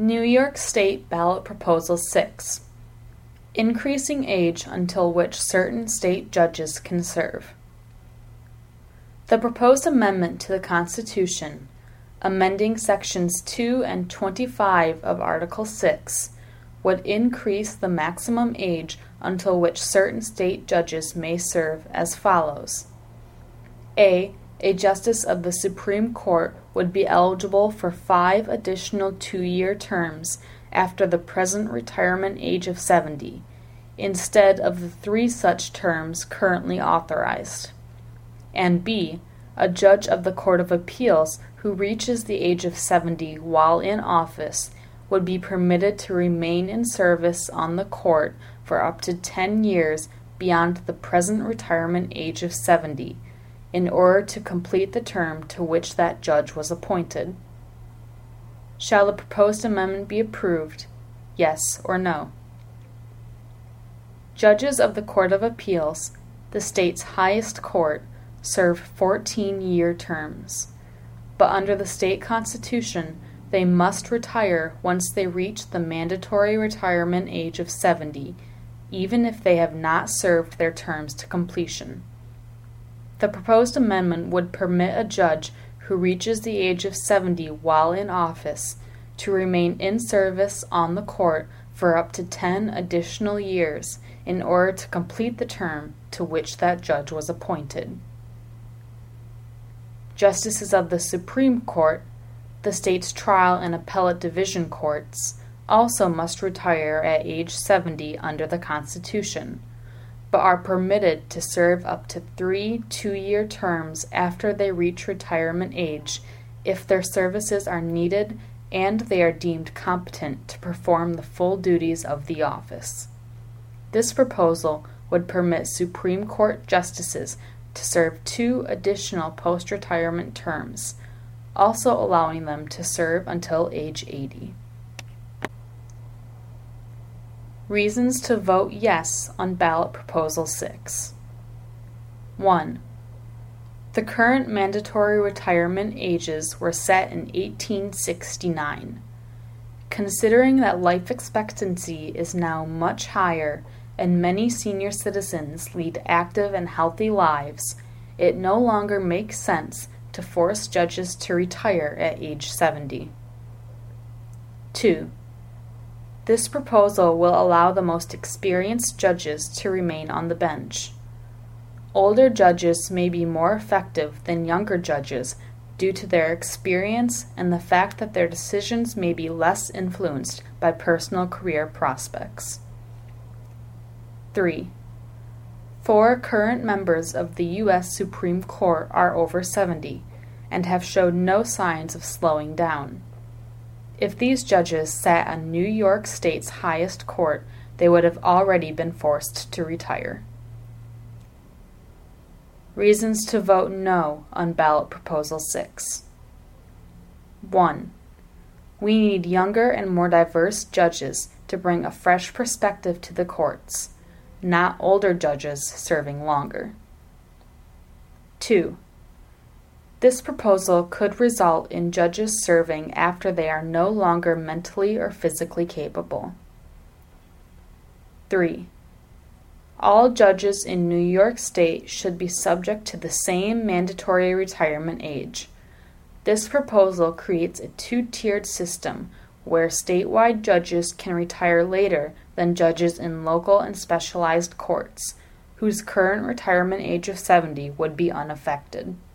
New York State Ballot Proposal 6. Increasing age until which certain state judges can serve. The proposed amendment to the Constitution, amending Sections 2 and 25 of Article 6, would increase the maximum age until which certain state judges may serve as follows. A justice of the Supreme Court would be eligible for 5 additional 2-year terms after the present retirement age of 70, instead of the 3 such terms currently authorized. And B, a judge of the Court of Appeals who reaches the age of 70 while in office would be permitted to remain in service on the court for up to 10 years beyond the present retirement age of 70, in order to complete the term to which that judge was appointed. Shall the proposed amendment be approved? Yes or no? Judges of the Court of Appeals, the state's highest court, serve 14-year terms, but under the state constitution, they must retire once they reach the mandatory retirement age of 70, even if they have not served their terms to completion. The proposed amendment would permit a judge who reaches the age of 70 while in office to remain in service on the court for up to 10 additional years in order to complete the term to which that judge was appointed. Justices of the Supreme Court, the state's trial and appellate division courts, also must retire at age 70 under the Constitution, but are permitted to serve up to 3 2-year terms after they reach retirement age if their services are needed and they are deemed competent to perform the full duties of the office. This proposal would permit Supreme Court justices to serve 2 additional post-retirement terms, also allowing them to serve until age 80. Reasons to vote yes on Ballot Proposal 6. 1. The current mandatory retirement ages were set in 1869. Considering that life expectancy is now much higher and many senior citizens lead active and healthy lives, it no longer makes sense to force judges to retire at age 70. 2. This proposal will allow the most experienced judges to remain on the bench. Older judges may be more effective than younger judges due to their experience and the fact that their decisions may be less influenced by personal career prospects. 3. 4 current members of the U.S. Supreme Court are over 70 and have showed no signs of slowing down. If these judges sat on New York State's highest court, they would have already been forced to retire. Reasons to vote no on Ballot Proposal 6. 1. We need younger and more diverse judges to bring a fresh perspective to the courts, not older judges serving longer. 2. This proposal could result in judges serving after they are no longer mentally or physically capable. 3. All judges in New York State should be subject to the same mandatory retirement age. This proposal creates a 2-tiered system where statewide judges can retire later than judges in local and specialized courts, whose current retirement age of 70 would be unaffected.